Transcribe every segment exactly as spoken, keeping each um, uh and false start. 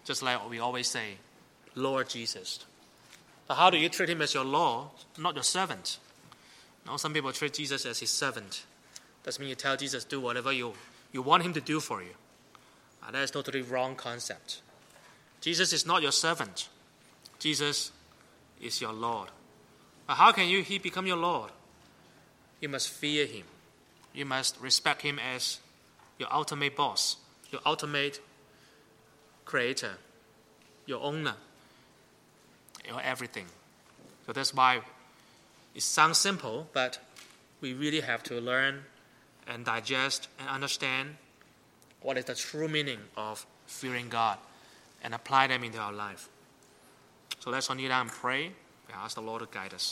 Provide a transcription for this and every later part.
just like we always say, Lord Jesus. But how do you treat him as your Lord, not your servant? No, some people treat Jesus as his servant. Doesn't mean you tell Jesus do whatever you, you want him to do for you. Uh, that is totally wrong concept. Jesus is not your servant. Jesus is your Lord. But how can you, he become your Lord? You must fear him. You must respect him as your ultimate boss, your ultimate creator, your owner, your everything. So that's why it sounds simple, but we really have to learn and digest and understand what is the true meaning of fearing God and apply them into our life. So let's kneel down and pray and ask the Lord to guide us.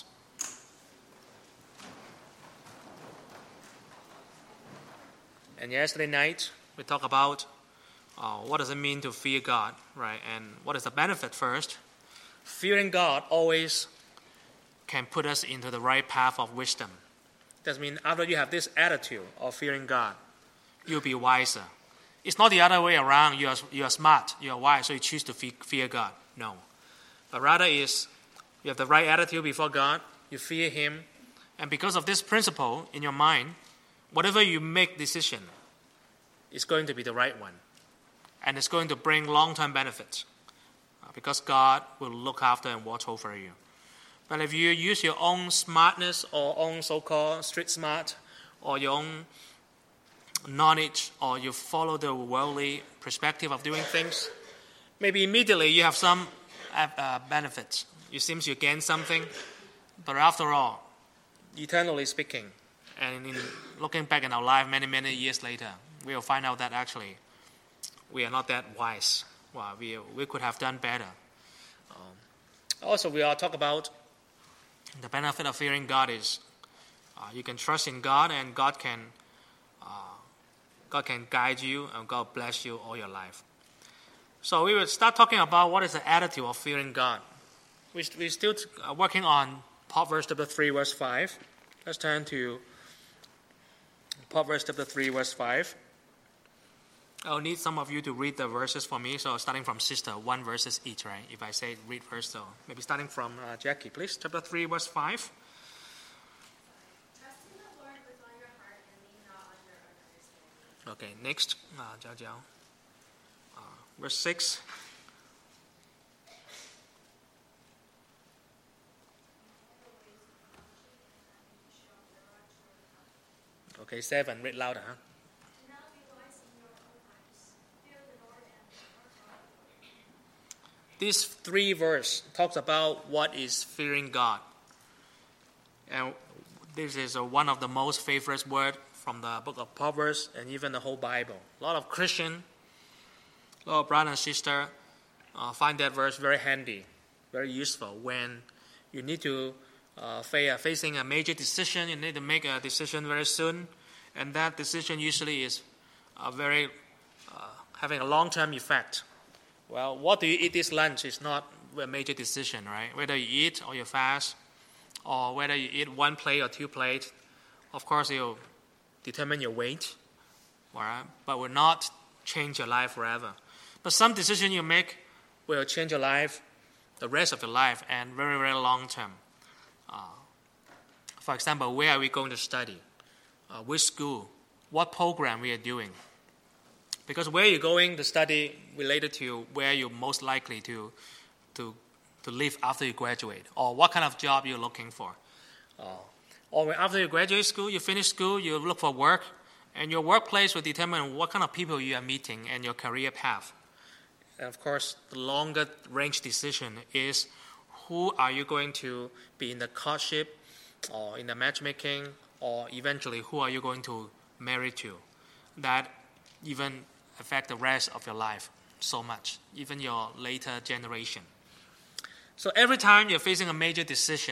And yesterday night, we talked about uh, what does it mean to fear God, right? And what is the benefit first? Fearing God always can put us into the right path of wisdom. That means after you have this attitude of fearing God, you'll be wiser. It's not the other way around. You are, you are smart, you are wise, so you choose to fear God. No. But rather is you have the right attitude before God, you fear him, and because of this principle in your mind, whatever you make decision is going to be the right one. And it's going to bring long-term benefits uh, because God will look after and watch over you. But if you use your own smartness or own so-called street smart or your own knowledge or you follow the worldly perspective of doing things, maybe immediately you have some uh, benefits. It seems you gain something, but after all, eternally speaking, and in looking back in our life many, many years later, we will find out that actually we are not that wise. Well, we, we could have done better. Um, also, we all talk about the benefit of fearing God is uh, you can trust in God and God can uh, God can guide you and God bless you all your life. So we will start talking about what is the attitude of fearing God. We, we're still uh, working on Proverbs chapter three, verse five. Let's turn to Proverbs chapter three, verse five. I'll need some of you to read the verses for me. So starting from sister, one verses each, right? If I say read first, so maybe starting from uh, Jackie, please. Chapter three, verse five. Trust in the Lord with all your heart and lean not on your own understanding. Okay, next, uh, Jiao Jiao. Uh, verse six. Okay, seven. Read louder, huh? Do not be wise in your own eyes. Fear the Lord and your heart. These three verses talks about what is fearing God. And this is uh, one of the most favorite words from the book of Proverbs and even the whole Bible. A lot of Christian, a lot of brother and sister uh, find that verse very handy, very useful when you need to uh, facing a major decision. You need to make a decision very soon, and that decision usually is uh, very uh, having a long-term effect. Well, what do you eat this lunch is not a major decision, right? Whether you eat or you fast, or whether you eat one plate or two plates, of course it will determine your weight, right? But will not change your life forever. But some decision you make will change your life, the rest of your life, and very, very long term. Uh, for example, where are we going to study? Uh, which school? What program we are doing? Because where you're going to study related to where you're most likely to, to, to live after you graduate, or what kind of job you're looking for. Uh, or when after you graduate school, you finish school, you look for work, and your workplace will determine what kind of people you are meeting and your career path. And of course, the longer range decision is who are you going to be in the courtship or in the matchmaking, or eventually who are you going to marry to. That even affect the rest of your life so much, even your later generation. So every time you're facing a major decision,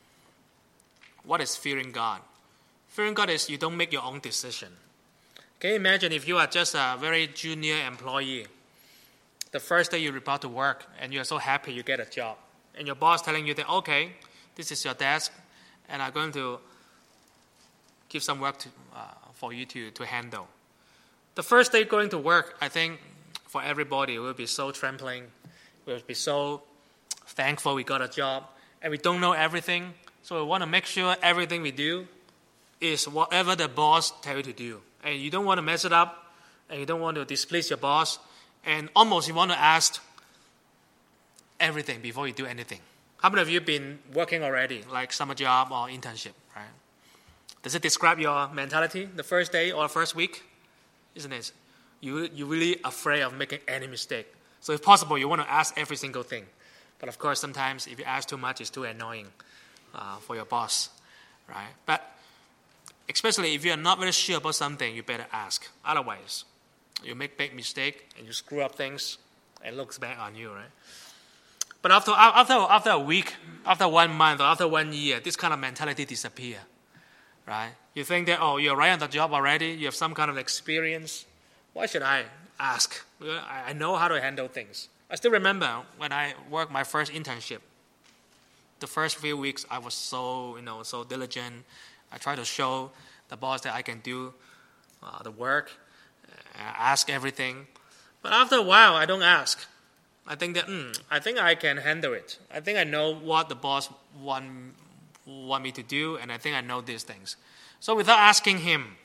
what is fearing God? Fearing God is you don't make your own decision. Can you imagine if you are just a very junior employee, the first day you report to work and you're so happy you get a job, and your boss telling you that, okay, this is your desk, and I'm going to give some work to, uh, for you to, to handle. The first day going to work, I think for everybody. We'll be so trembling. We'll be so thankful we got a job. And we don't know everything. So we want to make sure everything we do is whatever the boss tells you to do. And you don't want to mess it up. And you don't want to displease your boss. And almost you want to ask everything before you do anything. How many of you have been working already, like summer job or internship, right? Does it describe your mentality the first day or first week? Isn't it? You, you're really afraid of making any mistake. So if possible, you want to ask every single thing. But of course, sometimes if you ask too much, it's too annoying uh, for your boss, right? But especially if you're not very sure about something, you better ask. Otherwise, you make big mistake and you screw up things, and it looks bad on you, right? But after, after, after a week, after one month, or after one year, this kind of mentality disappears, right? You think that, oh, you're right on the job already, you have some kind of experience. Why should I ask? I know how to handle things. I still remember when I worked my first internship. The first few weeks, I was so, you know, so diligent. I tried to show the boss that I can do uh, the work, uh, ask everything. But after a while, I don't ask. I think that, hmm, I think I can handle it. I think I know what the boss want, want me to do, and I think I know these things. So without asking him,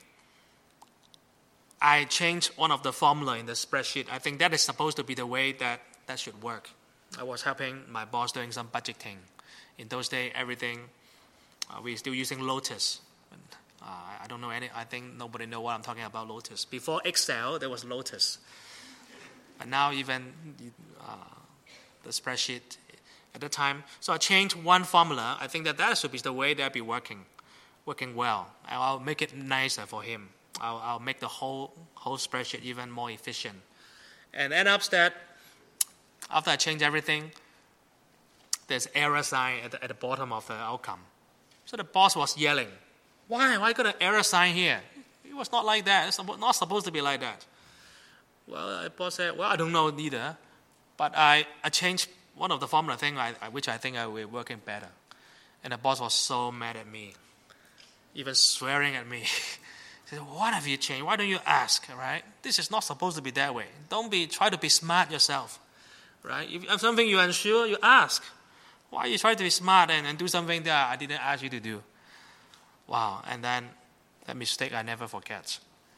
I changed one of the formula in the spreadsheet. I think that is supposed to be the way that that should work. I was helping my boss doing some budgeting. In those days, everything, uh, we're still using Lotus. Uh, I don't know any, I think nobody know what I'm talking about Lotus. Before Excel, there was Lotus. And now even uh, the spreadsheet at the time. So I changed one formula. I think that that should be the way that be working, working well. I'll make it nicer for him. I'll, I'll make the whole whole spreadsheet even more efficient. And end up that after I change everything, there's error sign at the, at the bottom of the outcome. So the boss was yelling, why? Why got an error sign here? It was not like that. It's not supposed to be like that. Well, the boss said, well, I don't know neither. But I, I changed one of the formula thing, I, I, which I think I will be working better. And the boss was so mad at me, even swearing at me. He said, what have you changed? Why don't you ask, right? This is not supposed to be that way. Don't be, try to be smart yourself, right? If you have something you're unsure, you ask. Why you try to be smart and, and do something that I didn't ask you to do? Wow, and then that mistake I never forget.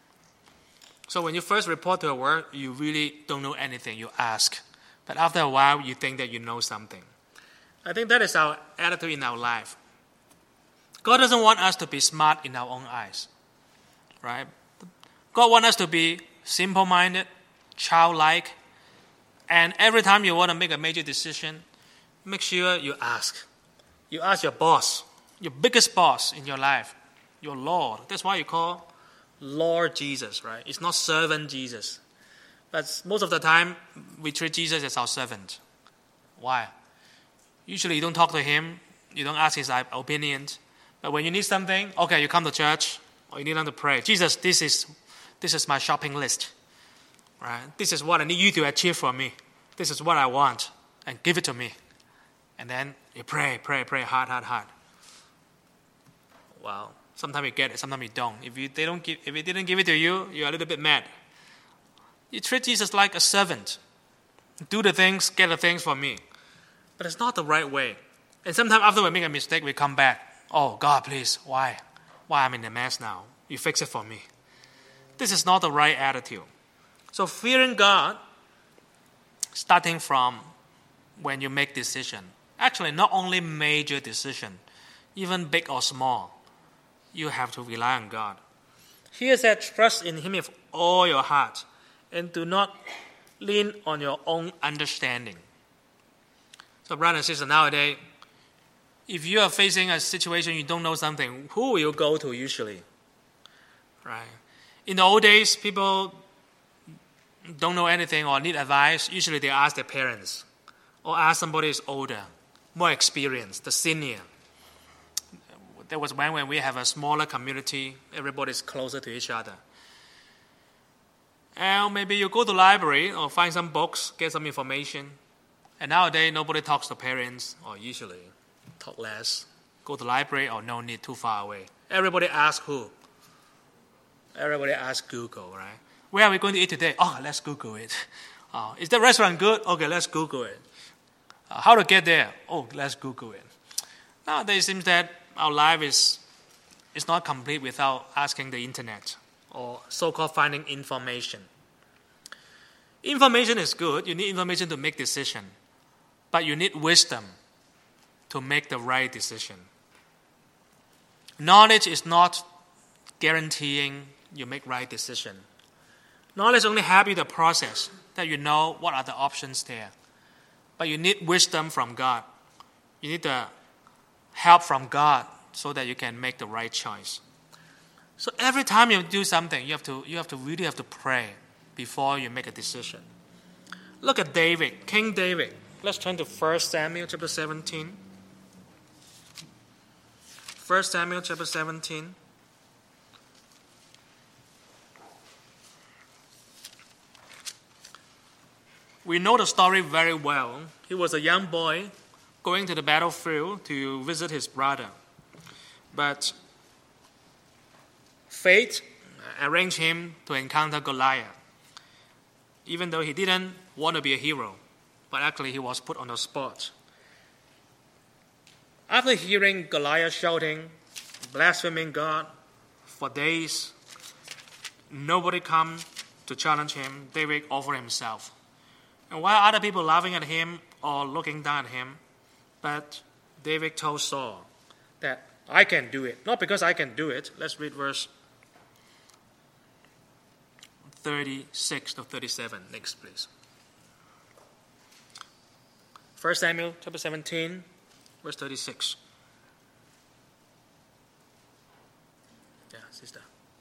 So when you first report to a work, you really don't know anything, you ask. But after a while, you think that you know something. I think that is our attitude in our life. God doesn't want us to be smart in our own eyes, right? God wants us to be simple-minded, childlike, and every time you want to make a major decision, make sure you ask. You ask your boss, your biggest boss in your life, your Lord. That's why you call Lord Jesus, right? It's not servant Jesus. But most of the time, we treat Jesus as our servant. Why? Usually you don't talk to him, you don't ask his opinion. But when you need something, okay, you come to church, or you need him to pray. Jesus, this is this is my shopping list. Right? This is what I need you to achieve for me. This is what I want. And give it to me. And then you pray, pray, pray, hard, hard, hard. Well, sometimes you get it, sometimes you don't. If you they don't give, if he didn't give it to you, you're a little bit mad. You treat Jesus like a servant. Do the things, get the things for me. But it's not the right way. And sometimes after we make a mistake, we come back. Oh, God, please, why? Why I'm in a mess now? You fix it for me. This is not the right attitude. So fearing God, starting from when you make decision, actually not only major decision, even big or small, you have to rely on God. Here said, trust in him with all your heart, and do not lean on your own understanding. So brothers and sisters, nowadays, if you are facing a situation you don't know something, who will you go to usually? Right? In the old days, people don't know anything or need advice. Usually they ask their parents or ask somebody who's older, more experienced, the senior. There was when, when we have a smaller community, everybody's closer to each other. And maybe you go to the library or find some books, get some information. And nowadays, nobody talks to parents, or usually talk less. Go to the library or no need, too far away. Everybody asks who? Everybody asks Google, right? Where are we going to eat today? Oh, let's Google it. Uh, is the restaurant good? Okay, let's Google it. Uh, how to get there? Oh, let's Google it. Nowadays, it seems that our life is, is not complete without asking the internet or so-called finding information. Information is good. You need information to make decision. But you need wisdom to make the right decision. Knowledge is not guaranteeing you make right decision. Knowledge only help you the process, that you know what are the options there. But you need wisdom from God. You need the help from God so that you can make the right choice. So every time you do something, you have to you have to really have to pray before you make a decision. Look at David, King David. Let's turn to First Samuel chapter seventeen. First Samuel chapter seventeen. We know the story very well. He was a young boy going to the battlefield to visit his brother. But fate arranged him to encounter Goliath. Even though he didn't want to be a hero, but actually he was put on the spot. After hearing Goliath shouting, blaspheming God for days, nobody come to challenge him. David offered himself. And while other people laughing at him or looking down at him, but David told Saul that I can do it. Not because I can do it. Let's read verse thirty-six to thirty-seven. Next, please. First Samuel chapter seventeen, verse thirty-six. Yeah, sister.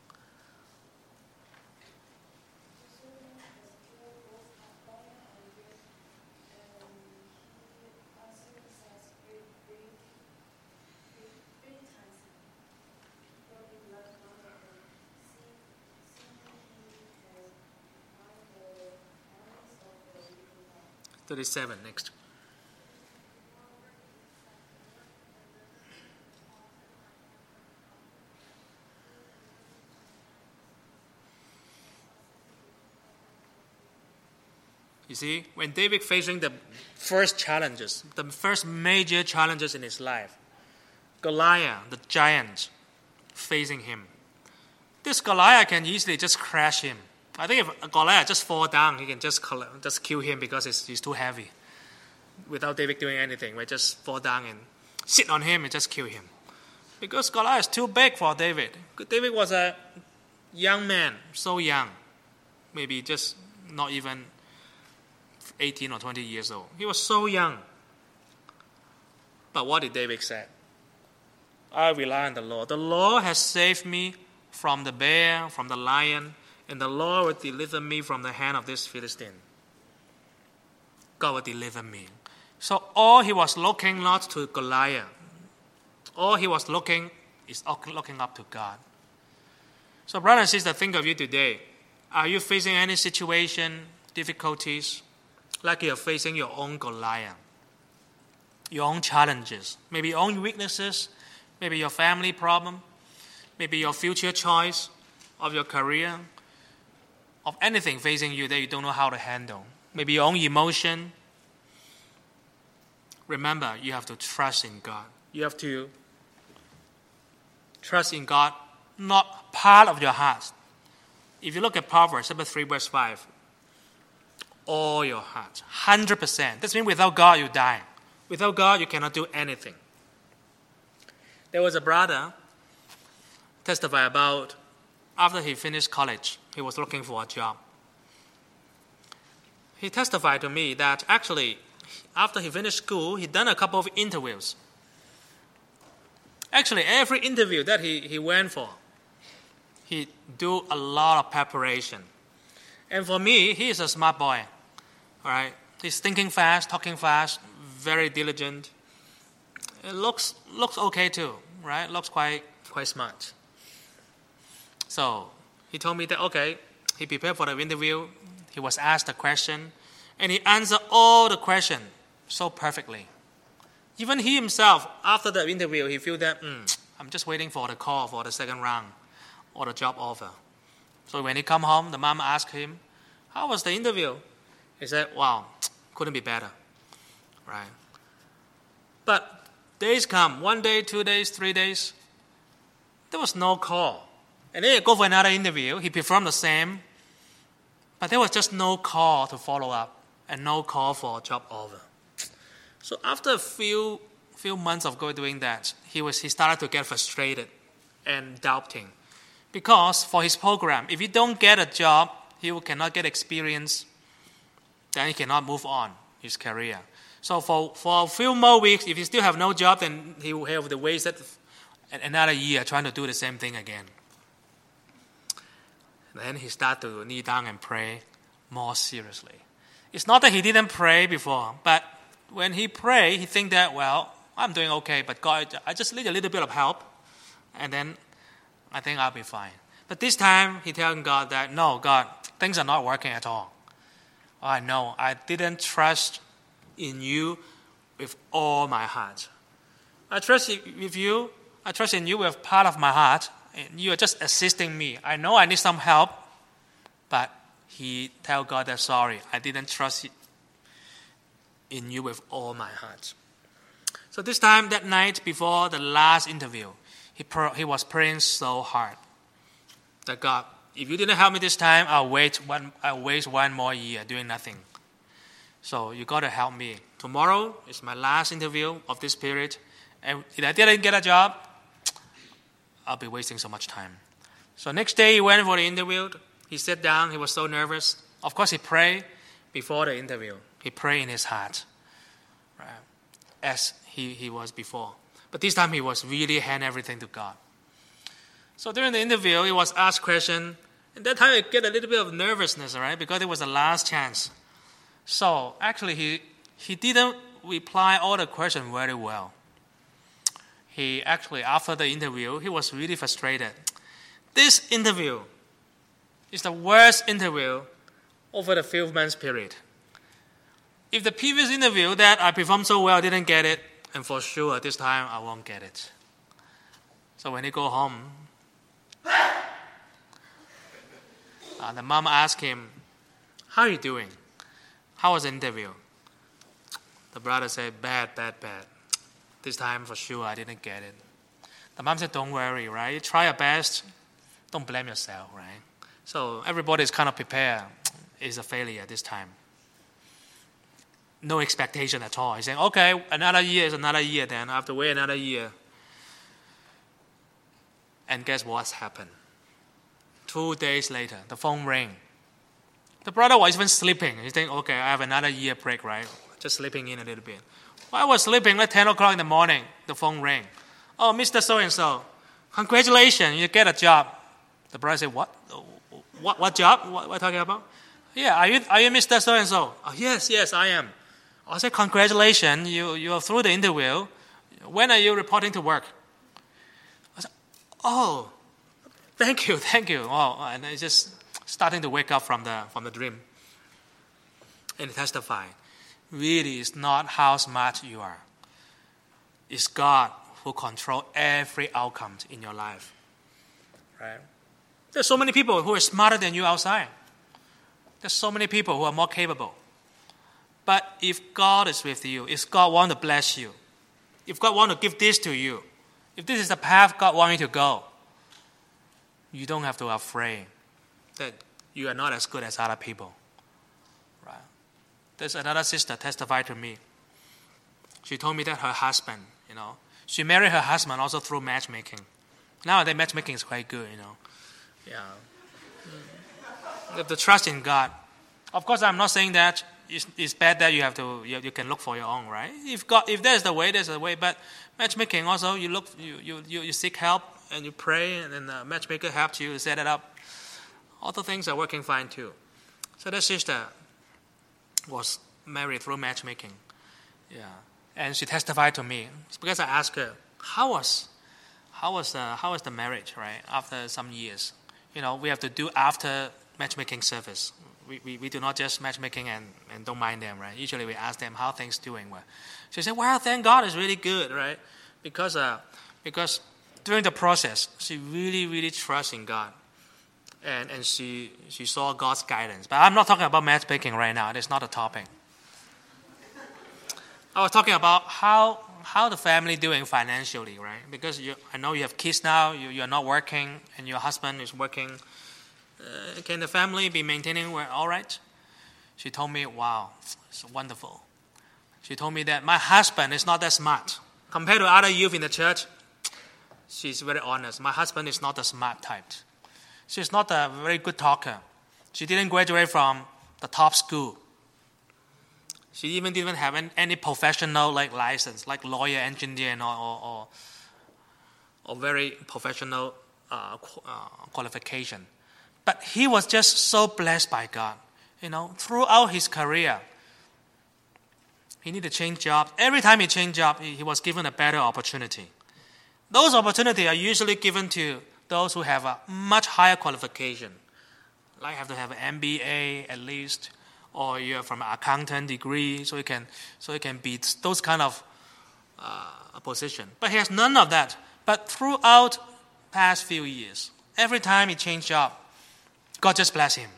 thirty-seven, next. You see, when David facing the first challenges, the first major challenges in his life, Goliath, the giant, facing him. This Goliath can easily just crush him. I think if Goliath just fall down, he can just just kill him because it's, he's too heavy. Without David doing anything, we just fall down and sit on him and just kill him. Because Goliath is too big for David. David was a young man, so young, maybe just not even eighteen or twenty years old. He was so young. But what did David say? I rely on the Lord. The Lord has saved me from the bear, from the lion, and the Lord will deliver me from the hand of this Philistine. God will deliver me. So all he was looking not to Goliath. All he was looking is looking up to God. So brothers and sisters, think of you today. Are you facing any situation, difficulties, like you're facing your own Goliath? Your own challenges, maybe your own weaknesses, maybe your family problem, maybe your future choice of your career, of anything facing you that you don't know how to handle. Maybe your own emotion. Remember, you have to trust in God. You have to trust in God, not part of your heart. If you look at Proverbs chapter three, verse five, all your heart, one hundred percent. That means without God, you die. Without God, you cannot do anything. There was a brother testify about after he finished college, he was looking for a job. He testified to me that actually, after he finished school, he done a couple of interviews. Actually, every interview that he, he went for, he do a lot of preparation. And for me, he is a smart boy. All right, he's thinking fast, talking fast, very diligent. It looks looks okay too, right? Looks quite quite smart. So he told me that okay, he prepared for the interview. He was asked a question, and he answered all the questions so perfectly. Even he himself, after the interview, he felt that mm, I'm just waiting for the call for the second round or the job offer. So when he come home, the mom asked him, "How was the interview?" He said, wow, couldn't be better, right? But days come, one day, two days, three days, there was no call. And then he go for another interview, he performed the same, but there was just no call to follow up and no call for a job offer. So after a few few months of going doing that, he was he started to get frustrated and doubting. Because for his program, if he don't get a job, he cannot get experience, then he cannot move on his career. So for, for a few more weeks, if he still have no job, then he will have to waste another year trying to do the same thing again. Then he started to kneel down and pray more seriously. It's not that he didn't pray before, but when he prayed, he think that, well, I'm doing okay, but God, I just need a little bit of help, and then I think I'll be fine. But this time, he telling God that, no, God, things are not working at all. I know, I didn't trust in you with all my heart. I trust with you, I trust in you with part of my heart, and you are just assisting me. I know I need some help, but he tell God that, sorry, I didn't trust in you with all my heart. So this time, that night before the last interview, he pr- he was praying so hard that, God, if you didn't help me this time, I'll wait one I'll waste one more year doing nothing. So you got to help me. Tomorrow is my last interview of this period, and if I didn't get a job, I'll be wasting so much time. So next day he went for the interview. He sat down. He was so nervous. Of course, he prayed before the interview. He prayed in his heart, right, as he, he was before. But this time he was really hand everything to God. So during the interview, he was asked question. And that time I get a little bit of nervousness, right, because it was the last chance. So actually he he didn't reply all the questions very well. He actually, after the interview, he was really frustrated. This interview is the worst interview over the few months period. If the previous interview that I performed so well didn't get it, and for sure this time I won't get it. So when he go home, uh, the mom asked him, how are you doing? How was the interview? The brother said, bad, bad, bad. This time for sure I didn't get it. The mom said, don't worry, right? Try your best. Don't blame yourself, right? So everybody is kind of prepared. It's a failure this time. No expectation at all. He's saying, okay, another year is another year then. I have to wait another year. And guess what's happened? Two days later, the phone rang. The brother was even sleeping. He's thinking, okay, I have another year break, right? Just sleeping in a little bit. While I was sleeping, like ten o'clock in the morning, the phone rang. Oh, Mister So-and-so, congratulations, you get a job. The brother said, what? What, what job? What, what are you talking about? Yeah, are you, are you Mister So-and-so? Oh, yes, yes, I am. I said, congratulations, you, you are through the interview. When are you reporting to work? I said, oh, thank you, thank you. Oh, and I just starting to wake up from the from the dream. And testify, really, it's not how smart you are. It's God who controls every outcome in your life. Right? There's so many people who are smarter than you outside. There's so many people who are more capable. But if God is with you, if God wants to bless you, if God wants to give this to you, if this is the path God wants you to go, you don't have to be afraid that you are not as good as other people. Right? There's another sister testified to me. She told me that her husband, you know, she married her husband also through matchmaking. Nowadays, matchmaking is quite good, you know. Yeah. You have to trust in God. Of course, I'm not saying that it's, it's bad that you have to you, you can look for your own, right? If God, if there's the way, there's the way. But matchmaking also, you look, you you you, you seek help and you pray, and then the matchmaker helps you to set it up. All the things are working fine too. So that sister was married through matchmaking. Yeah, and she testified to me. It's because I asked her, how was, how was the, how was the marriage, right? After some years, you know, we have to do after matchmaking service. We we, we do not just matchmaking and, and don't mind them, right? Usually we ask them how things doing. Well, she said, well, thank God, it's really good, right? Because uh, because during the process, she really really trusts in God. and, and she, she saw God's guidance. But I'm not talking about matchmaking right now. That's not a topic. I was talking about how how the family doing financially, right? Because you, I know you have kids now, you, you're not working, and your husband is working. Uh, can the family be maintaining well, all right? She told me, wow, it's wonderful. She told me that my husband is not that smart. Compared to other youth in the church, she's very honest. My husband is not the smart type. She's not a very good talker. She didn't graduate from the top school. She even didn't have any professional like license, like lawyer, engineer, or or, or, or very professional uh, uh, qualification. But he was just so blessed by God. You know, throughout his career, he needed to change job. Every time he changed job, he, he was given a better opportunity. Those opportunities are usually given to those who have a much higher qualification, like have to have an M B A at least, or you're from an accountant degree, so you can so you can beat those kind of uh, position. But he has none of that. But throughout past few years, every time he changed job, God just bless him.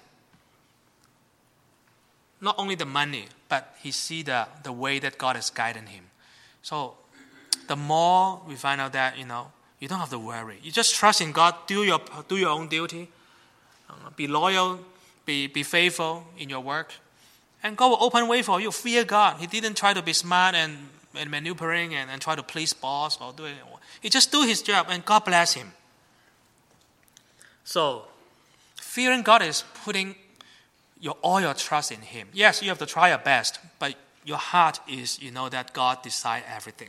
Not only the money, but he see the, the way that God is guiding him. So the more we find out that, you know, you don't have to worry. You just trust in God, do your do your own duty, uh, be loyal, be, be faithful in your work, and God will open way for you. Fear God. He didn't try to be smart and, and maneuvering and, and try to please boss or do it. He just do his job and God bless him. So fearing God is putting your all your trust in him. Yes, you have to try your best, but your heart is, you know, that God decide everything.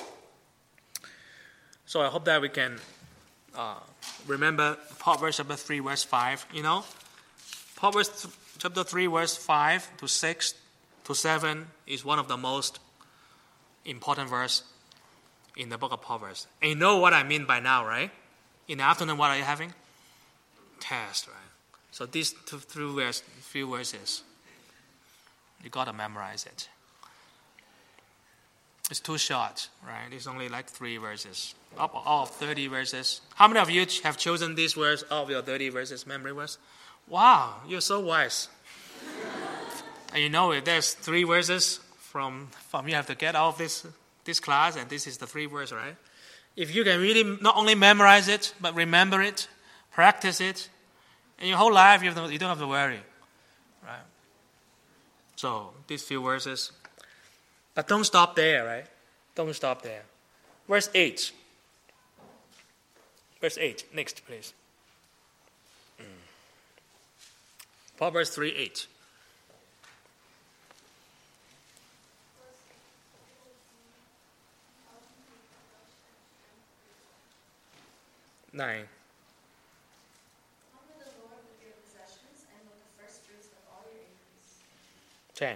So I hope that we can uh, remember Proverbs chapter three, verse five. You know, Proverbs chapter three, verse five to six to seven is one of the most important verse in the book of Proverbs. And you know what I mean by now, right? In the afternoon, what are you having? Test, right? So these two, three verse, few verses, you got to memorize it. It's too short, right? It's only like three verses. Up all of thirty verses. How many of you have chosen these words out of your thirty verses memory verse? Wow, you're so wise. And you know, if there's three verses from, from you have to get out of this, this class, and this is the three verse, right? If you can really not only memorize it, but remember it, practice it, in your whole life, you, have to, you don't have to worry, right? So, these few verses. But don't stop there, right? Don't stop there. Verse eight. Verse eight. Next, please. Mm. Proverbs three eight. Nine. Ten.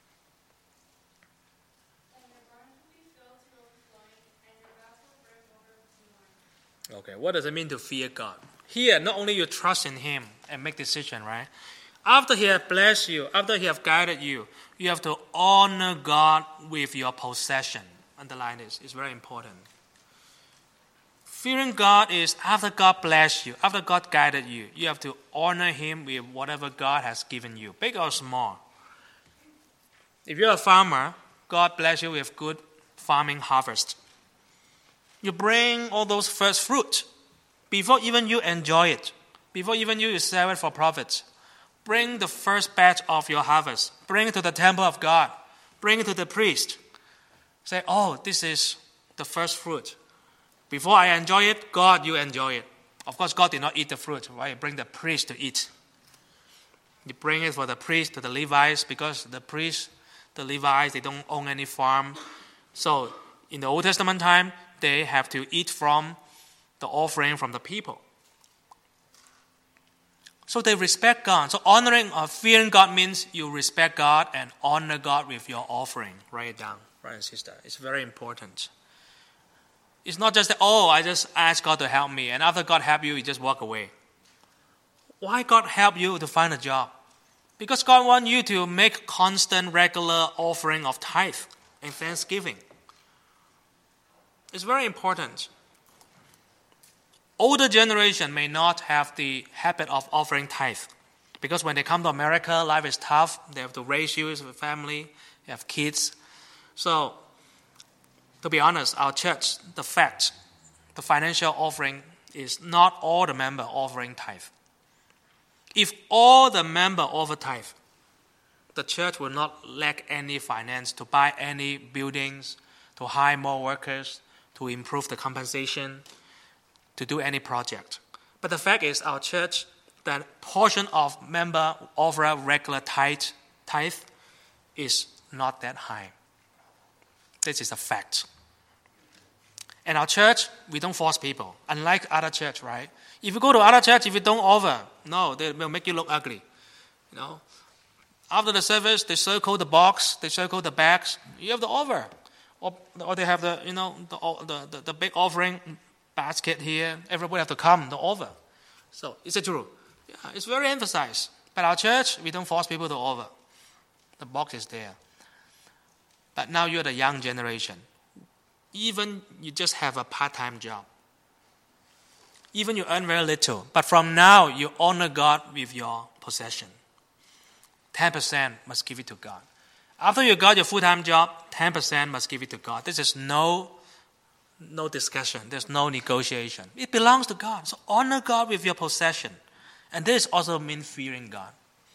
Okay, what does it mean to fear God? Here, not only you trust in him and make decision, right? After he has blessed you, after he has guided you, you have to honor God with your possession. Underline this, it's very important. Fearing God is after God blessed you, after God guided you, you have to honor him with whatever God has given you, big or small. If you're a farmer, God bless you with good farming harvest. You bring all those first fruit before even you enjoy it, before even you sell it for profit. Bring the first batch of your harvest. Bring it to the temple of God. Bring it to the priest. Say, oh, this is the first fruit. Before I enjoy it, God, you enjoy it. Of course, God did not eat the fruit, right? You bring the priest to eat. You bring it for the priest, to the Levites, because the priests, the Levites, they don't own any farm. So in the Old Testament time, they have to eat from the offering from the people. So they respect God. So honoring or fearing God means you respect God and honor God with your offering. Write it down, brother and sister. It's very important. It's not just that, oh, I just ask God to help me, and after God help you, you just walk away. Why God help you to find a job? Because God wants you to make constant, regular offering of tithe and thanksgiving. It's very important. older generation may not have the habit of offering tithe. Because when they come to America, life is tough. They have to raise you as a family. They have kids. So, to be honest, our church, the fact, the financial offering is not all the member offering tithe. If all the member offer tithe, the church will not lack any finance to buy any buildings, to hire more workers, to improve the compensation, to do any project. But the fact is, our church, the portion of member offer regular tithe, tithe is not that high. This is a fact. And our church, we don't force people. Unlike other church, right? If you go to other church, if you don't offer, no, they will make you look ugly. You know, after the service, they circle the box, they circle the bags. You have to offer, or, or they have the you know the, the the the big offering basket here. Everybody have to come to offer. So is it true? Yeah, it's very emphasized. But our church, we don't force people to offer. The box is there. But now you're the young generation. Even you just have a part-time job. Even you earn very little. But from now, you honor God with your possession. ten percent must give it to God. After you got your full-time job, ten percent must give it to God. This is no, no discussion. There's no negotiation. It belongs to God. So honor God with your possession. And this also means fearing God.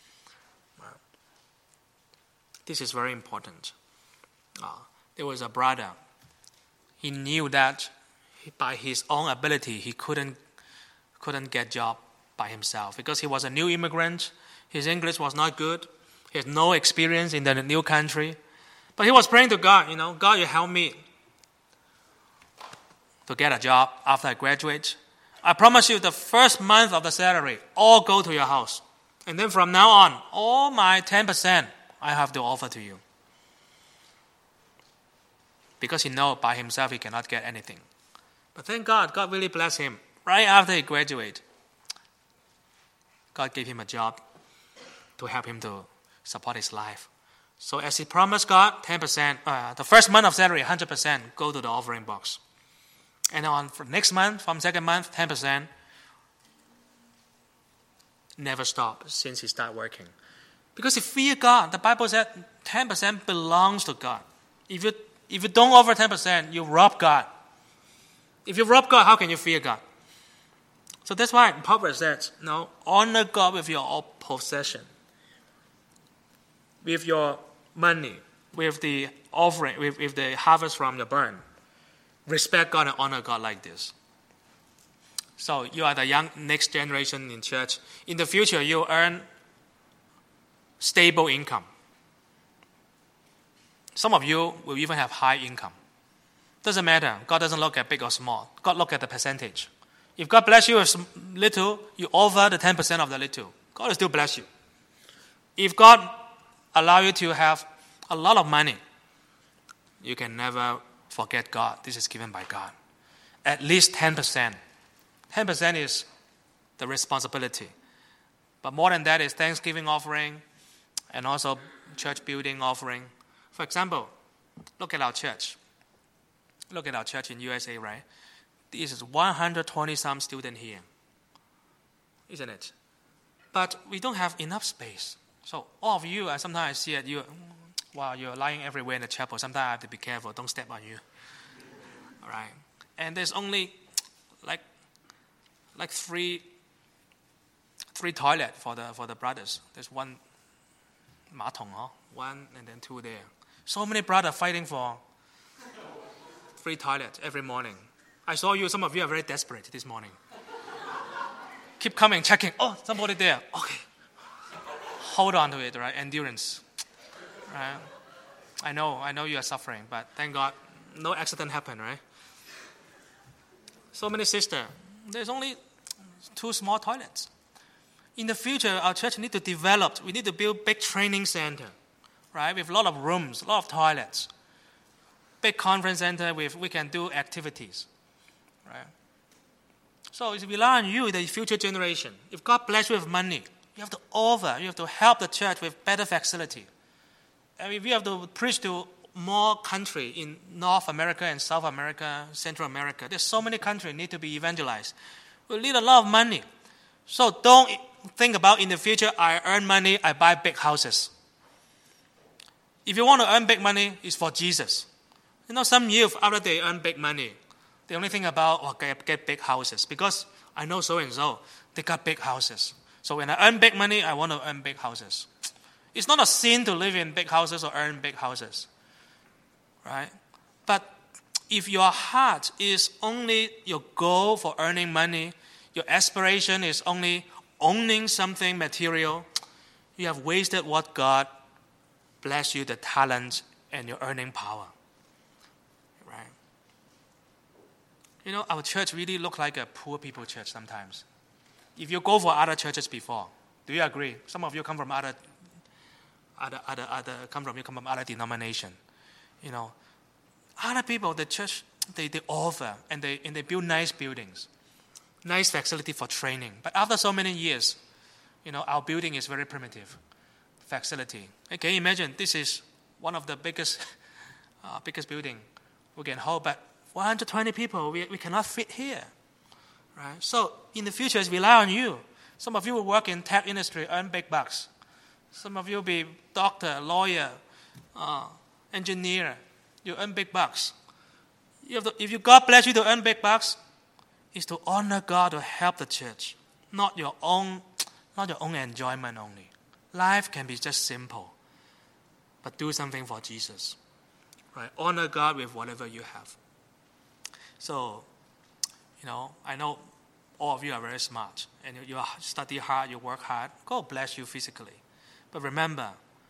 This is very important. Uh, there was a brother. He knew that by his own ability, he couldn't couldn't get job by himself because he was a new immigrant. His English was not good. He had no experience in the new country. But he was praying to God, you know, God, you help me to get a job after I graduate. I promise you the first month of the salary, all go to your house. And then from now on, all my ten percent I have to offer to you. Because he knows by himself he cannot get anything. But thank God, God really blessed him. Right after he graduated, God gave him a job to help him to support his life. So as he promised God, ten percent, uh, the first month of salary, one hundred percent go to the offering box. And on for next month, from second month, ten percent never stop since he started working. Because he feared God. The Bible said ten percent belongs to God. If you if you don't offer ten percent, you rob God. If you rob God, how can you fear God? So that's why Proverbs says, no, honor God with your possession, with your money, with the offering, with, with the harvest from your barn. Respect God and honor God like this. So you are the young next generation in church. In the future, you earn stable income. Some of you will even have high income. Doesn't matter. God doesn't look at big or small. God look at the percentage. If God bless you with little, you offer the ten percent of the little. God will still bless you. If God allow you to have a lot of money, you can never forget God. This is given by God. At least ten percent. ten percent is the responsibility. But more than that is Thanksgiving offering and also church building offering. For example, look at our church. Look at our church in U S A, right? This is one hundred twenty some students here. Isn't it? But we don't have enough space. So all of you, sometimes I see it, you, wow, you're lying everywhere in the chapel. Sometimes I have to be careful. Don't step on you. All right. And there's only like like three three toilet for the for the brothers. There's one 马桶, huh? One and then two there. So many brothers fighting for free toilet every morning. I saw you, some of you are very desperate this morning. Keep coming, checking. Oh, somebody there. Okay. Hold on to it, right? Endurance. Right? I know, I know you are suffering, but thank God, no accident happened, right? So many sisters. There's only two small toilets. In the future, our church need to develop. We need to build big training center, right? With a lot of rooms, a lot of toilets. Big conference center with we can do activities, right? So it's rely on you, the future generation. If God bless you with money, you have to offer. You have to help the church with better facility. And if you have to preach to more country in North America and South America, Central America, there's so many countries need to be evangelized. We need a lot of money. So don't think about in the future, I earn money, I buy big houses. If you want to earn big money, it's for Jesus. You know, some youth, after they earn big money, they only think about, oh, get, get big houses. Because I know so-and-so, they got big houses. So when I earn big money, I want to earn big houses. It's not a sin to live in big houses or earn big houses. Right? But if your heart is only your goal for earning money, your aspiration is only owning something material, you have wasted what God bless you, the talent and your earning power. Right? You know, our church really looks like a poor people church sometimes. If you go for other churches before, do you agree? Some of you come from other, other, other, other come from you come from other denomination. You know, other people, the church, they, they offer and they and they build nice buildings, nice facility for training. But after so many years, you know, our building is very primitive facility. And can you imagine? This is one of the biggest, uh, biggest building we can hold, but one hundred twenty people, we, we cannot fit here. Right? So in the future, it's rely on you. Some of you will work in tech industry, earn big bucks. Some of you will be doctor, lawyer, uh, engineer. You earn big bucks. You have to, if you God bless you to earn big bucks, it's to honor God, to help the church, not your own, not your own enjoyment only. Life can be just simple, but do something for Jesus. Right? Honor God with whatever you have. So, you know, I know all of you are very smart, and you, you study hard, you work hard. God bless you physically. But remember,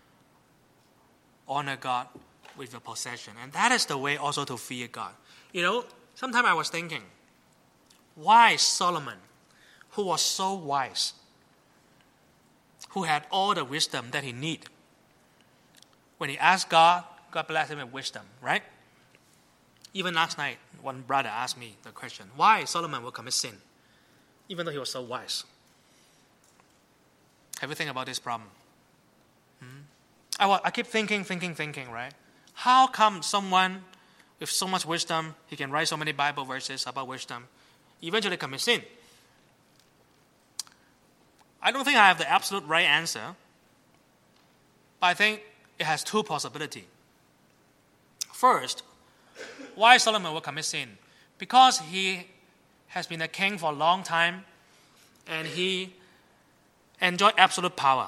honor God with your possession. And that is the way also to fear God. You know, sometimes I was thinking, why Solomon, who was so wise, who had all the wisdom that he needed, when he asked God, God blessed him with wisdom, right? Even last night, one brother asked me the question, why Solomon will commit sin, even though he was so wise? Have you think about this problem? Hmm? I, I keep thinking, thinking, thinking, right? How come someone with so much wisdom, he can write so many Bible verses about wisdom, eventually commit sin? I don't think I have the absolute right answer, but I think it has two possibilities. First, why Solomon will commit sin? Because he has been a king for a long time and he enjoyed absolute power.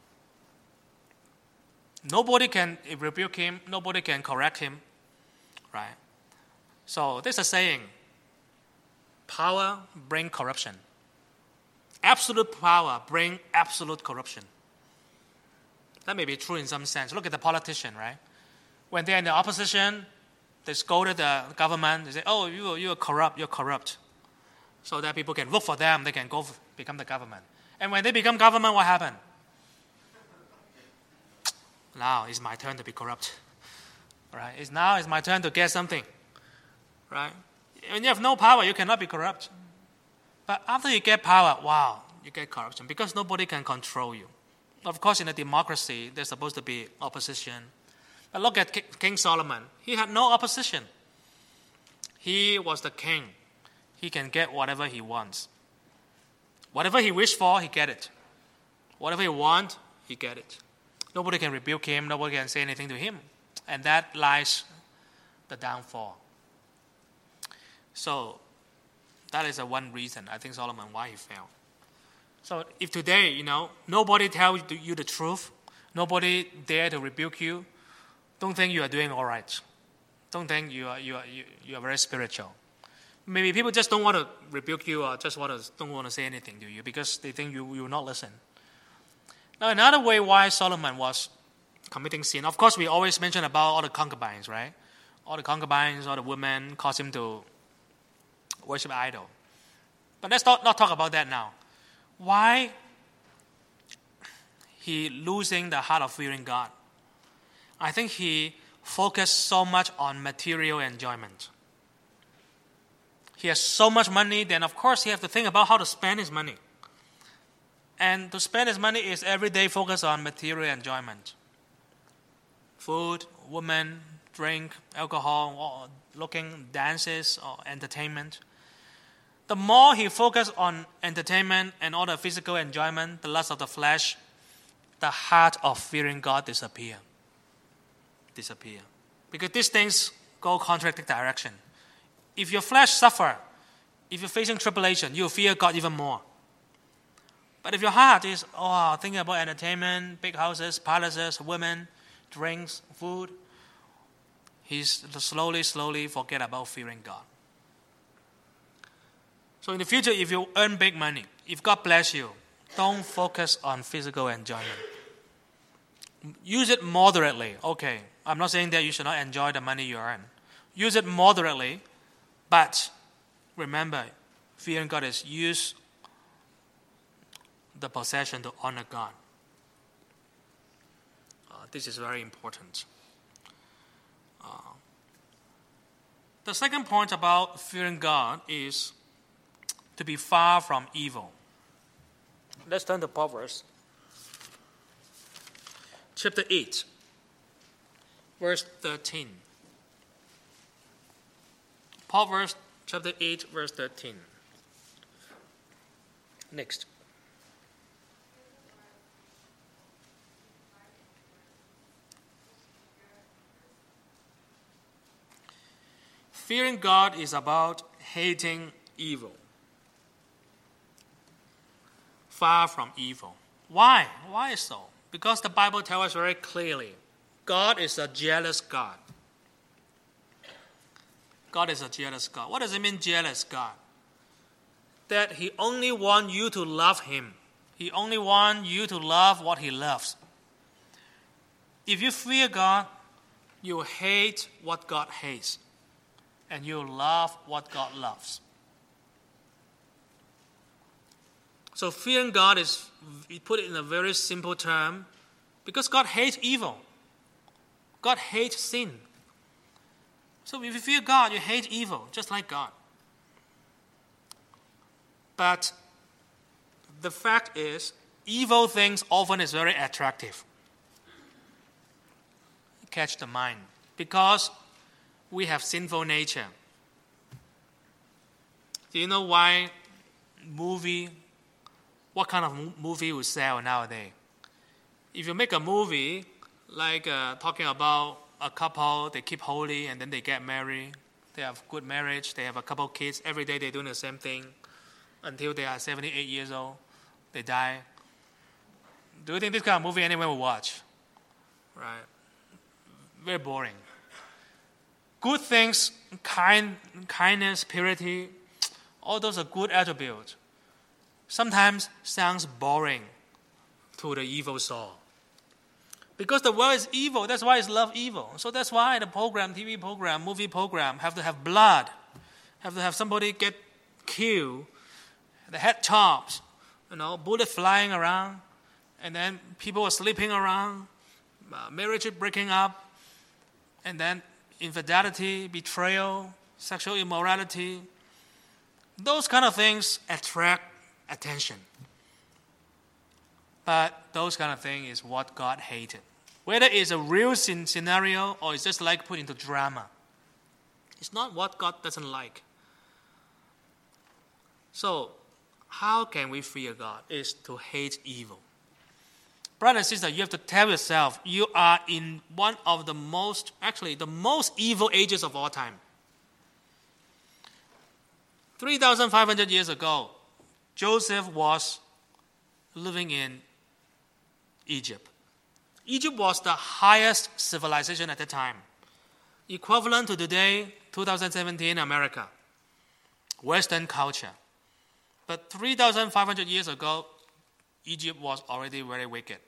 Nobody can rebuke him, nobody can correct him, right? So there's a saying, power brings corruption. Absolute power brings absolute corruption. That may be true in some sense. Look at the politician, right? When they're in the opposition, they scolded the government. They say, oh, you, you're corrupt, you're corrupt. So that people can vote for them, they can go f- become the government. And when they become government, what happened? Now it's my turn to be corrupt. Right? It's now it's my turn to get something. Right? When you have no power, you cannot be corrupt. But after you get power, wow, you get corruption because nobody can control you. Of course, in a democracy, there's supposed to be opposition. But look at King Solomon. He had no opposition. He was the king. He can get whatever he wants. Whatever he wished for, he get it. Whatever he wants, he get it. Nobody can rebuke him. Nobody can say anything to him. And that lies the downfall. So that is a one reason, I think, Solomon, why he failed. So if today, you know, nobody tells you the truth, nobody dare to rebuke you, don't think you are doing all right. Don't think you are you are you, you are very spiritual. Maybe people just don't want to rebuke you or just want to don't want to say anything to you because they think you you will not listen. Now another way why Solomon was committing sin, of course, we always mention about all the concubines, right? All the concubines, all the women caused him to worship idol. But let's not, not talk about that now. Why he losing the heart of fearing God? I think he focused so much on material enjoyment. He has so much money, then of course he has to think about how to spend his money. And to spend his money is every day focus on material enjoyment. Food, women, drink, alcohol, or looking, dances, or entertainment. The more he focused on entertainment and all the physical enjoyment, the lust of the flesh, the heart of fearing God disappear. Disappear. Because these things go contradicting direction. If your flesh suffer, if you're facing tribulation, you fear God even more. But if your heart is, oh, thinking about entertainment, big houses, palaces, women, drinks, food, he's slowly, slowly forget about fearing God. So in the future, if you earn big money, if God bless you, don't focus on physical enjoyment. Use it moderately. Okay, I'm not saying that you should not enjoy the money you earn. Use it moderately, but remember, fearing God is use the possession to honor God. Uh, this is very important. Uh, the second point about fearing God is to be far from evil. Let's turn to Proverbs chapter eight, verse thirteen. Proverbs chapter eight, verse thirteen. Next. Fearing God is about hating evil. Far from evil. Why? Why so? Because the Bible tells us very clearly, God is a jealous God. God is a jealous God. What does it mean, jealous God? That He only wants you to love Him. He only wants you to love what He loves. If you fear God, you hate what God hates. And you love what God loves. So fearing God is, we put it in a very simple term, because God hates evil. God hates sin. So if you fear God, you hate evil, just like God. But the fact is, evil things often is very attractive. Catch the mind. Because we have sinful nature. Do you know why movie, what kind of movie will sell nowadays? If you make a movie like uh, talking about a couple, they keep holy and then they get married, they have good marriage, they have a couple kids, every day they're doing the same thing until they are seventy-eight years old, they die. Do you think this kind of movie anyone will watch? Right? Very boring. Good things, kind, kindness, purity, all those are good attributes. Sometimes sounds boring to the evil soul. Because the world is evil, that's why it's love evil. So that's why the program, T V program, movie program, have to have blood, have to have somebody get killed, the head chopped, you know, bullet flying around, and then people are sleeping around, uh, marriage breaking up, and then infidelity, betrayal, sexual immorality. Those kind of things attract attention. But those kind of things is what God hated. Whether it's a real scenario or it's just like put into drama. It's not what God doesn't like. So, how can we fear God? Is to hate evil. Brother and sister, you have to tell yourself, you are in one of the most, actually the most evil ages of all time. three thousand five hundred years ago, Joseph was living in Egypt. Egypt was the highest civilization at the time, equivalent to today, two thousand seventeen America, Western culture. But three thousand five hundred years ago, Egypt was already very wicked.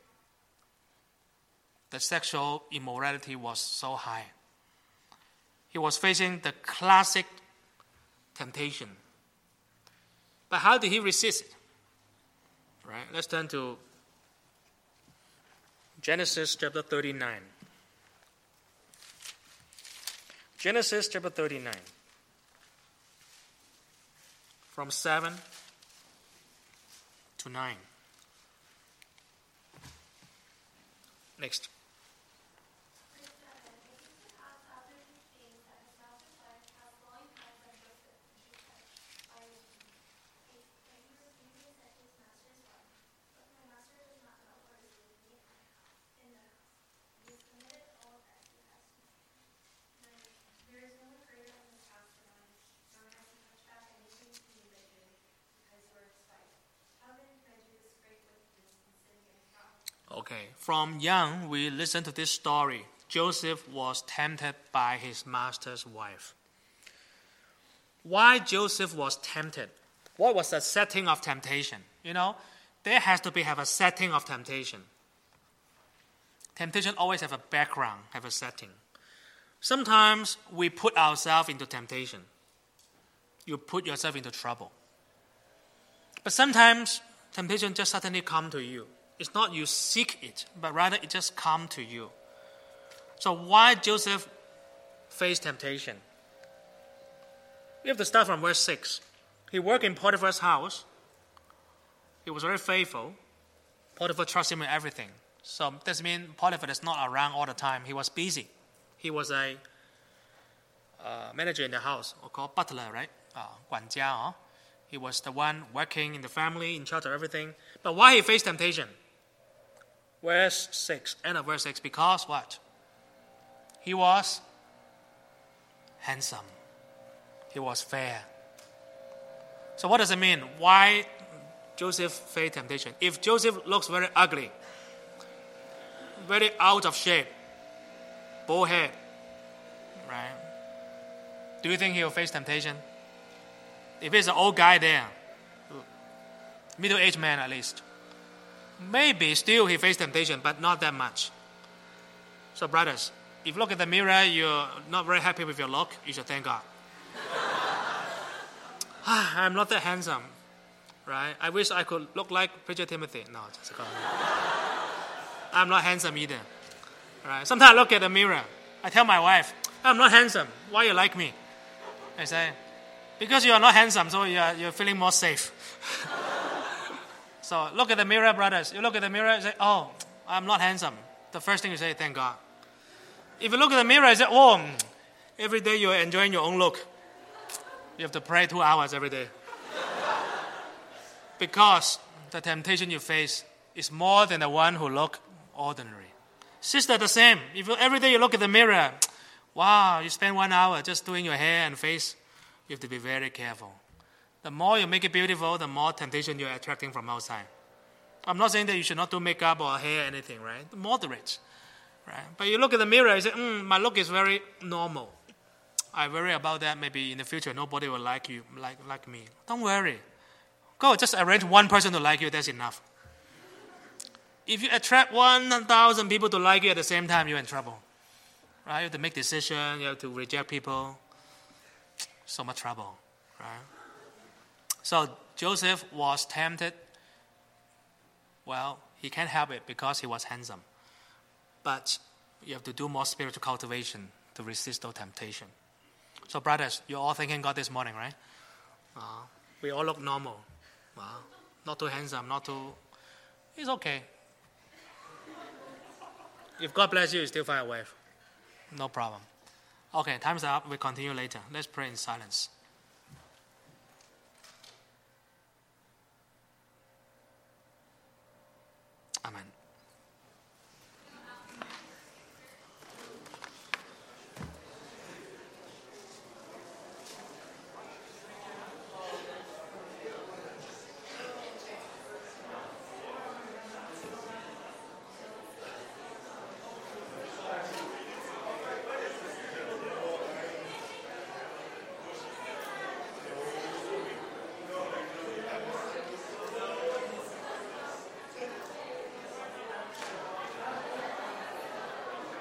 The sexual immorality was so high. He was facing the classic temptation. But how did he resist it? Right? Let's turn to Genesis chapter thirty-nine. Genesis chapter thirty-nine. From seven to nine. Next. Okay, from young, we listen to this story. Joseph was tempted by his master's wife. Why Joseph was tempted? What was the setting of temptation? You know, there has to be have a setting of temptation. Temptation always have a background, have a setting. Sometimes we put ourselves into temptation. You put yourself into trouble. But sometimes temptation just suddenly come to you. It's not you seek it, but rather it just come to you. So why Joseph faced temptation? We have to start from verse six. He worked in Potiphar's house. He was very faithful. Potiphar trusted him in everything. So this means Potiphar is not around all the time. He was busy. He was a uh, manager in the house, or called butler, right? Uh, 管家, huh? He was the one working in the family, in charge of everything. But why he faced temptation? Verse six, end of verse six. Because what? He was handsome. He was fair. So what does it mean? Why Joseph faced temptation? If Joseph looks very ugly, very out of shape, bald head, right? Do you think he will face temptation? If he's an old guy there, middle-aged man at least, maybe still he faced temptation, but not that much. So brothers, if you look at the mirror, you're not very happy with your look, you should thank God. I'm not that handsome, right? I wish I could look like Preacher Timothy. No, just go. I'm not handsome either. Right? Sometimes I look at the mirror. I tell my wife, I'm not handsome. Why you like me? I say, because you are not handsome, so you are, you're feeling more safe. So look at the mirror, brothers. You look at the mirror and say, oh, I'm not handsome. The first thing you say, thank God. If you look at the mirror and say, oh, every day you're enjoying your own look. You have to pray two hours every day. Because the temptation you face is more than the one who look ordinary. Sister, the same. If you, every day you look at the mirror, wow, you spend one hour just doing your hair and face, you have to be very careful. The more you make it beautiful, the more temptation you're attracting from outside. I'm not saying that you should not do makeup or hair, anything, right? Moderate, right? But you look at the mirror, you say, mm, my look is very normal. I worry about that. Maybe in the future, nobody will like you, like, like me. Don't worry. Go, just arrange one person to like you, that's enough. If you attract one thousand people to like you at the same time, you're in trouble. Right? You have to make decisions, you have to reject people. So much trouble, right? So Joseph was tempted. Well, he can't help it because he was handsome. But you have to do more spiritual cultivation to resist those temptations. So brothers, you're all thanking God this morning, right? Uh, we all look normal. Uh, not too handsome, not too... It's okay. If God bless you, you still find a wife. No problem. Okay, time's up. We'll continue later. Let's pray in silence. Amen.